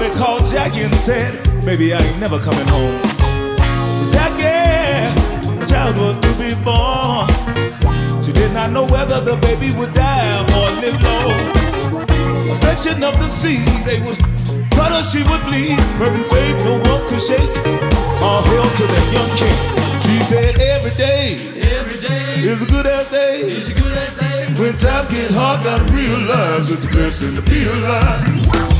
Bobby called Jackie and said, baby, I ain't never coming home. Jackie, my child was to be born. She did not know whether the baby would die or live long. A section of the sea, they would cut her, she would bleed. Fervent faith, no one could shake. All hail to that young king. She said every day is a good as day. When times get hard, gotta realize it's a blessing to be alive.